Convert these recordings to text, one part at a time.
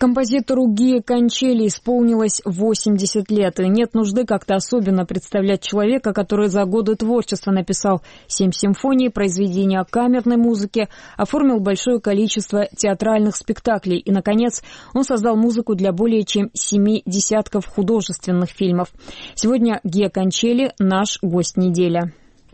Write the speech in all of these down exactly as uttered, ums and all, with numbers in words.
Композитору Гио Кончели исполнилось восемьдесят лет, и нет нужды как-то особенно представлять человека, который за годы творчества написал семь симфоний, произведения камерной музыки, оформил большое количество театральных спектаклей и, наконец, он создал музыку для более чем семи десятков художественных фильмов. Сегодня Гио Кончели – наш гость недели.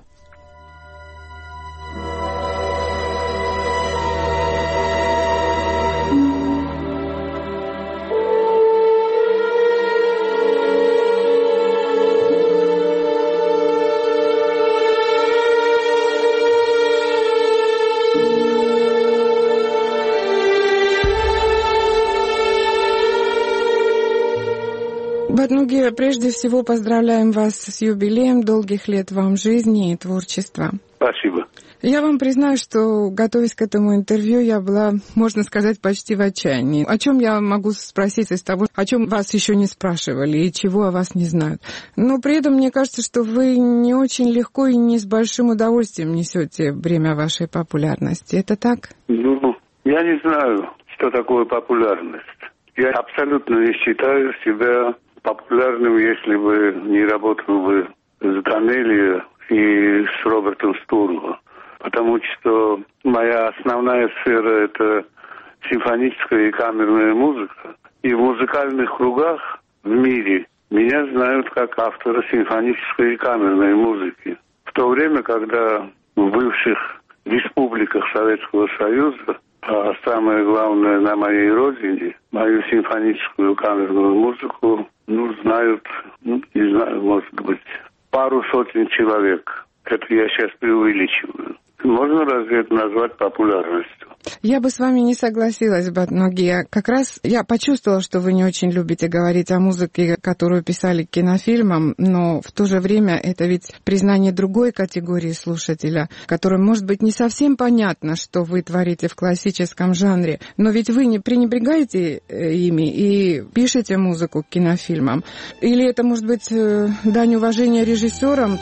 Ну, Гио, прежде всего поздравляем вас с юбилеем, долгих лет вам жизни и творчества. Спасибо. Я вам признаю, что, готовясь к этому интервью, я была, можно сказать, почти в отчаянии. О чем я могу спросить из того, о чем вас еще не спрашивали и чего о вас не знают. Но при этом мне кажется, что вы не очень легко и не с большим удовольствием несете бремя вашей популярности. Это так? Ну, я не знаю, что такое популярность. Я абсолютно не считаю себя популярным, если бы не работал бы с Данелли и с Робертом Стурло. Потому что моя основная сфера – это симфоническая и камерная музыка. И в музыкальных кругах в мире меня знают как автора симфонической и камерной музыки. В то время, когда в бывших республиках Советского Союза, а самое главное на моей родине, мою симфоническую камерную музыку, ну, знают, ну, не знаю, может быть, пару сотен человек. Это я сейчас преувеличиваю. Можно разве это назвать популярностью? Я бы с вами не согласилась, но Гио, как раз я почувствовала, что вы не очень любите говорить о музыке, которую писали к кинофильмам, но в то же время это ведь признание другой категории слушателя, которым, может быть, не совсем понятно, что вы творите в классическом жанре, но ведь вы не пренебрегаете ими и пишете музыку к кинофильмам. Или это, может быть, дань уважения режиссерам?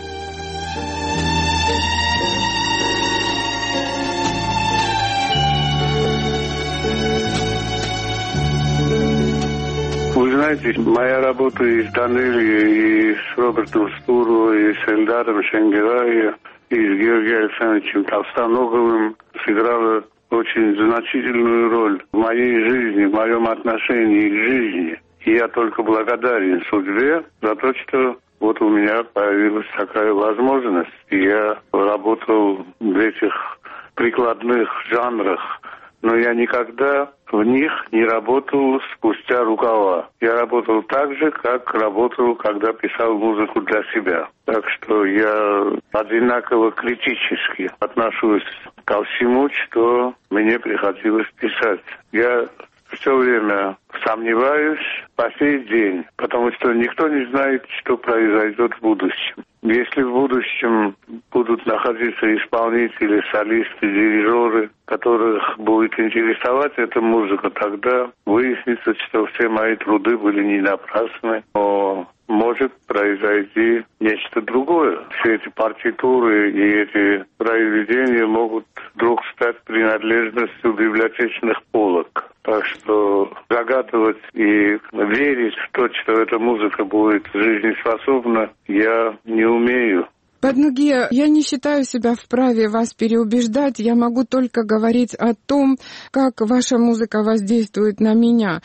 Вы знаете, моя работа и с Данелли, и с Робертом Стуру, и с Эльдаром Шенгелай, и с Георгием Александровичем Толстоноговым сыграла очень значительную роль в моей жизни, в моем отношении к жизни. И я только благодарен судьбе за то, что вот у меня появилась такая возможность. И я работал в этих прикладных жанрах, но я никогда в них не работал спустя рукава. Я работал так же, как работал, когда писал музыку для себя. Так что я одинаково критически отношусь ко всему, что мне приходилось писать. Я все время сомневаюсь по сей день, потому что никто не знает, что произойдет в будущем. Если в будущем будут находиться исполнители, солисты, дирижеры, которых будет интересовать эта музыка, тогда выяснится, что все мои труды были не напрасны, но может произойти нечто другое. Все эти партитуры и эти произведения могут вдруг стать принадлежностью библиотечных полок. Так что загадывать и верить в то, что эта музыка будет жизнеспособна, я не умею. Ну, Гио, я не считаю себя вправе вас переубеждать, я могу только говорить о том, как ваша музыка воздействует на меня.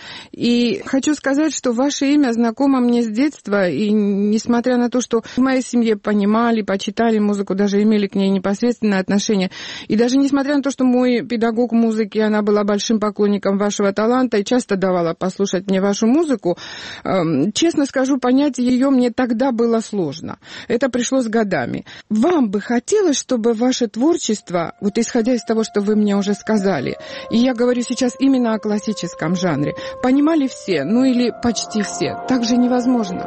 И хочу сказать, что ваше имя знакомо мне с детства, и несмотря на то, что в моей семье понимали, почитали музыку, даже имели к ней непосредственное отношение, и даже несмотря на то, что мой педагог музыки, она была большим поклонником вашего таланта и часто давала послушать мне вашу музыку, честно скажу, понять ее мне тогда было сложно. Это пришло с годами. Вам бы хотелось, чтобы ваше творчество, вот исходя из того, что вы мне уже сказали, и я говорю сейчас именно о классическом жанре, понимали все, ну или почти все, так же невозможно.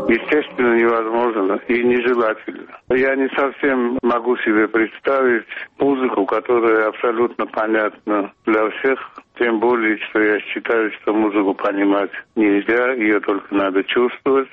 естественно, невозможно и нежелательно. Я не совсем могу себе представить музыку, которая абсолютно понятна для всех, тем более, что я считаю, что музыку понимать нельзя, ее только надо чувствовать,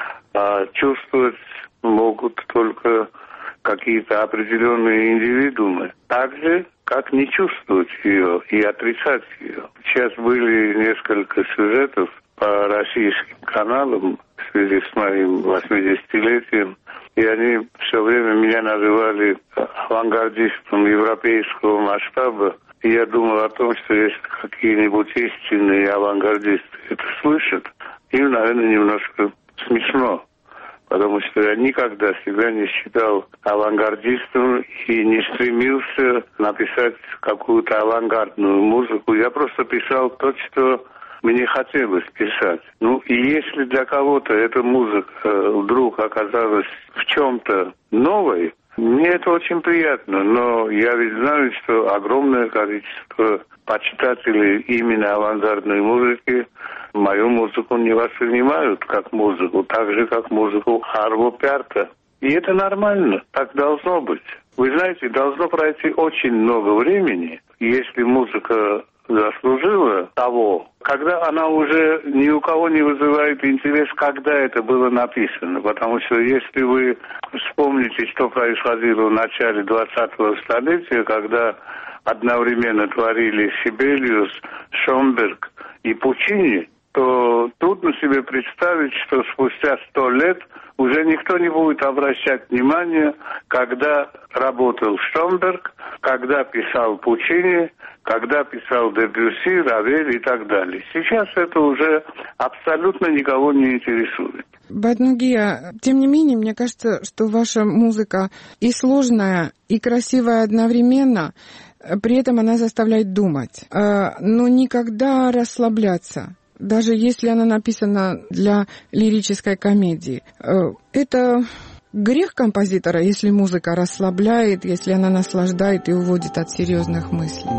а чувствовать могут только какие-то определенные индивидуумы. Так же, как не чувствовать ее и отрицать ее. Сейчас были несколько сюжетов по российским каналам в связи с моим восьмидесятилетием, и они все время меня называли авангардистом европейского масштаба. И я думал о том, что если какие-нибудь истинные авангардисты это слышат, им, наверное, немножко смешно. Потому что я никогда себя не считал авангардистом и не стремился написать какую-то авангардную музыку. Я просто писал то, что мне хотелось писать. Ну, и если для кого-то эта музыка вдруг оказалась в чем-то новой, мне это очень приятно. Но я ведь знаю, что огромное количество почитателей именно авангардной музыки мою музыку не воспринимают как музыку, так же, как музыку Арво Пярта. И это нормально, так должно быть. Вы знаете, должно пройти очень много времени, если музыка заслужила того, когда она уже ни у кого не вызывает интерес, когда это было написано. Потому что если вы вспомните, что происходило в начале двадцатого столетия, когда одновременно творили Сибелиус, Шонберг и Пучини, то трудно себе представить, что спустя сто лет уже никто не будет обращать внимания, когда работал Шонберг, когда писал Пучини, когда писал Дебюсси, Равель и так далее. Сейчас это уже абсолютно никого не интересует. Баднугия, тем не менее, мне кажется, что ваша музыка и сложная, и красивая одновременно, при этом она заставляет думать, но никогда расслабляться. Даже если она написана для лирической комедии. Это грех композитора, если музыка расслабляет, если она наслаждает и уводит от серьезных мыслей.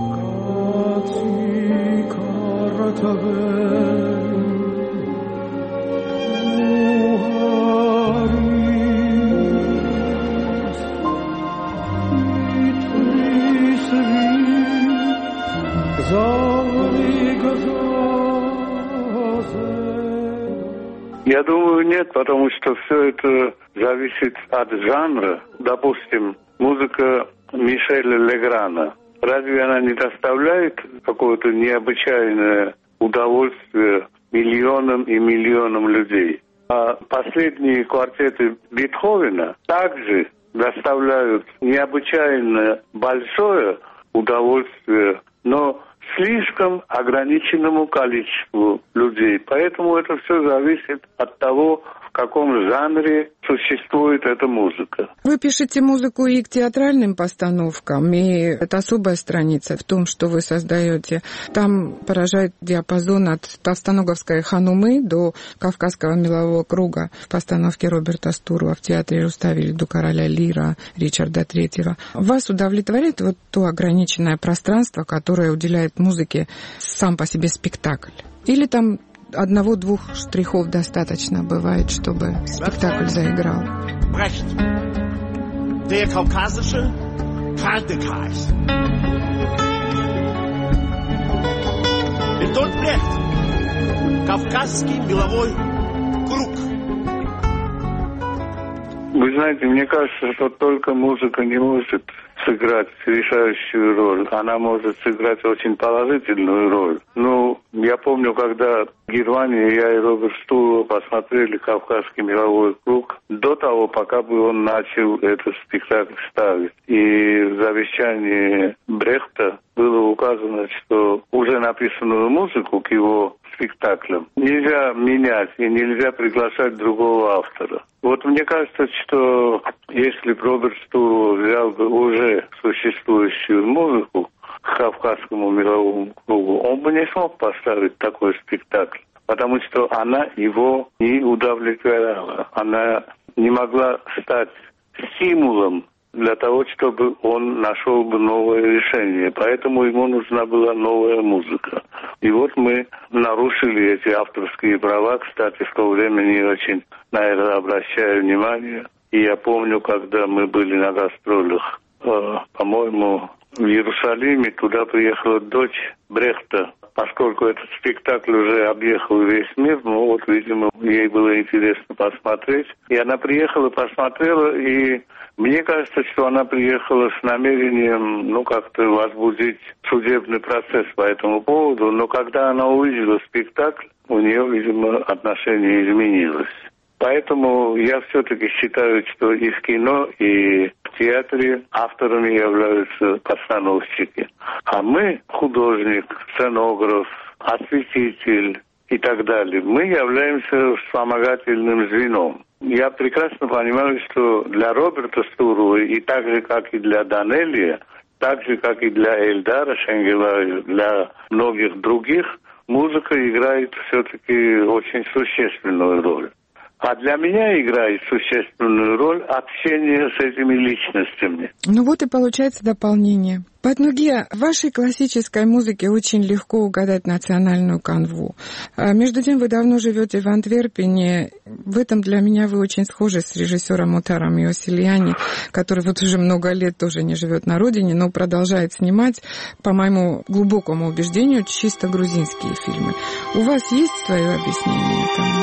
Я думаю, нет, потому что все это зависит от жанра. Допустим, музыка Мишеля Леграна. Разве она не доставляет какое-то необычайное удовольствие миллионам и миллионам людей? А последние квартеты Бетховена также доставляют необычайно большое удовольствие, но слишком ограниченному количеству людей. Поэтому это все зависит от того, в каком жанре существует эта музыка. Вы пишете музыку и к театральным постановкам, и это особая страница в том, что вы создаете. Там поражает диапазон от Товстоноговской Ханумы до Кавказского мелового круга в постановке Роберта Стурова в театре Руставели до Короля Лира Ричарда Третьего. Вас удовлетворяет вот то ограниченное пространство, которое уделяет музыке сам по себе спектакль? Или там одного-двух штрихов достаточно бывает, чтобы спектакль заиграл? Brecht, der kaukasische Kaldekreis. Бертольд Брехт, Кавказский меловой круг. Вы знаете, мне кажется, что только музыка не может сыграть решающую роль. Она может сыграть очень положительную роль. Ну, я помню, когда в Германии я и Роберт Стуров посмотрели «Кавказский меловой круг», до того, пока бы он начал этот спектакль ставить. И в завещании Брехта было указано, что уже написанную музыку к его спектаклям нельзя менять и нельзя приглашать другого автора. Вот мне кажется, что если бы Роберт Стуров взял бы уже существующую музыку к Кавказскому меловому кругу, он бы не смог поставить такой спектакль, потому что она его не удовлетворяла. Она не могла стать стимулом для того, чтобы он нашел бы новое решение. Поэтому ему нужна была новая музыка. И вот мы нарушили эти авторские права. Кстати, в то время не очень на это обращаю внимание. И я помню, когда мы были на гастролях, э, по-моему, в Иерусалиме, туда приехала дочь Брехта. Поскольку этот спектакль уже объехал весь мир, ну вот, видимо, ей было интересно посмотреть. И она приехала, посмотрела, и мне кажется, что она приехала с намерением, ну, как-то возбудить судебный процесс по этому поводу. Но когда она увидела спектакль, у нее, видимо, отношение изменилось. Поэтому я все-таки считаю, что и в кино, и в театре авторами являются постановщики. А мы, художник, сценограф, осветитель и так далее, мы являемся вспомогательным звеном. Я прекрасно понимаю, что для Роберта Стурова, и так же, как и для Данелия, так же, как и для Эльдара Шенгелая, для многих других, музыка играет все-таки очень существенную роль. А для меня играет существенную роль общение с этими личностями. Ну вот и получается дополнение. По Нуге, в вашей классической музыке очень легко угадать национальную канву. А между тем, вы давно живете в Антверпене. В этом для меня вы очень схожи с режиссером Утаром Иосильяни, который вот уже много лет тоже не живет на родине, но продолжает снимать, по моему глубокому убеждению, чисто грузинские фильмы. У вас есть свое объяснение этому?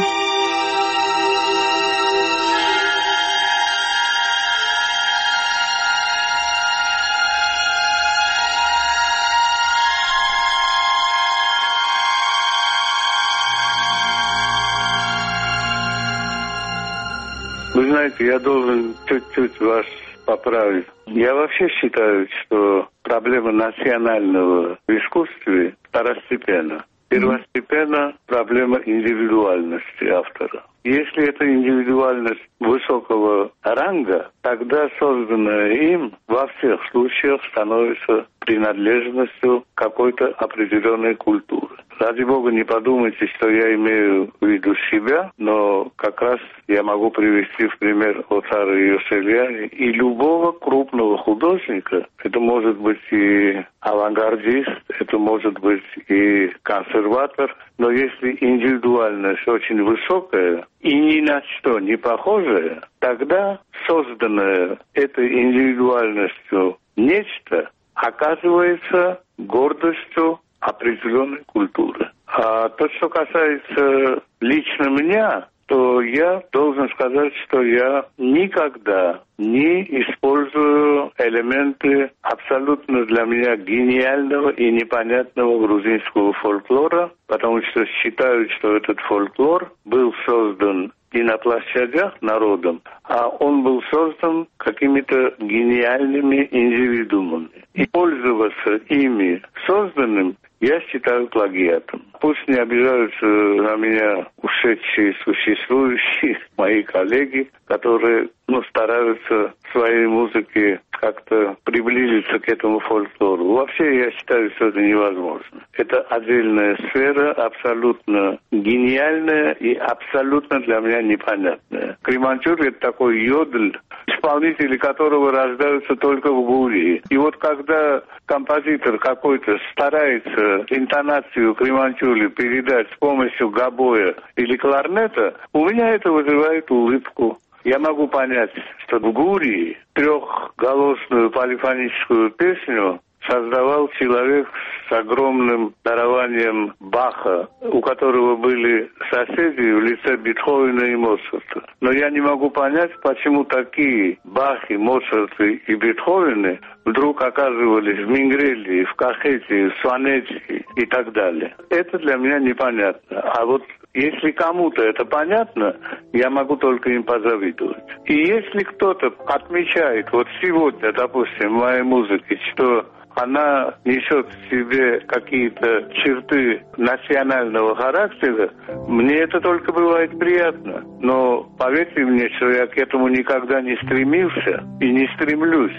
Вы знаете, я должен чуть-чуть вас поправить. Я вообще считаю, что проблема национального в искусстве второстепенна. Первостепенно проблема индивидуальности автора. Если это индивидуальность высокого ранга, тогда созданное им во всех случаях становится принадлежностью какой-то определенной культуры. Ради бога, не подумайте, что я имею в виду себя, но как раз я могу привести в пример Отара Иосильяни и любого крупного художника. Это может быть и авангардист, это может быть и консерватор, но если индивидуальность очень высокая и ни на что не похожая, тогда созданное этой индивидуальностью нечто оказывается гордостью определенной культуры. А то, что касается лично меня, то я должен сказать, что я никогда не использую элементы абсолютно для меня гениального и непонятного грузинского фольклора, потому что считаю, что этот фольклор был создан не на площадях народом, а он был создан какими-то гениальными индивидуумами. И пользоваться ими созданным я считаю плагиатом. Пусть не обижаются на меня ушедшие, существующие мои коллеги, которые ну, стараются в своей музыке как-то приблизиться к этому фольклору. Вообще, я считаю, что это невозможно. Это отдельная сфера, абсолютно гениальная и абсолютно для меня непонятная. Креманчур — это такой йодль, исполнители которого рождаются только в Гурии. И вот когда композитор какой-то старается интонацию креманчули передать с помощью гобоя или кларнета, у меня это вызывает улыбку. Я могу понять, что в Гурии трехголосную полифоническую песню создавал человек с огромным дарованием Баха, у которого были соседи в лице Бетховена и Моцарта. Но я не могу понять, почему такие Бахи, Моцарты и Бетховены вдруг оказывались в Мингрелии, в Кахете, в Сванете и так далее. Это для меня непонятно. А вот если кому-то это понятно, я могу только им позавидовать. И если кто-то отмечает, вот сегодня, допустим, в моей музыке, что она несет в себе какие-то черты национального характера, мне это только бывает приятно. Но поверьте мне, что я к этому никогда не стремился и не стремлюсь.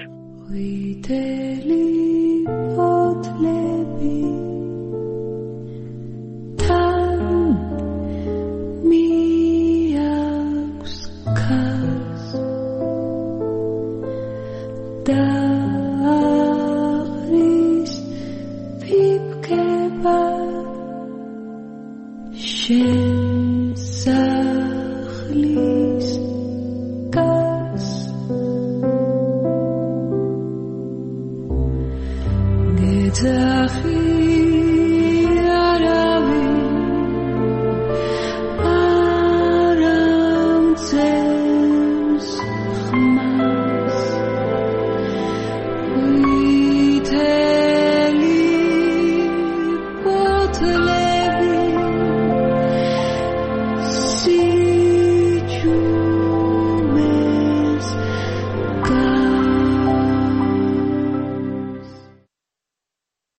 See you.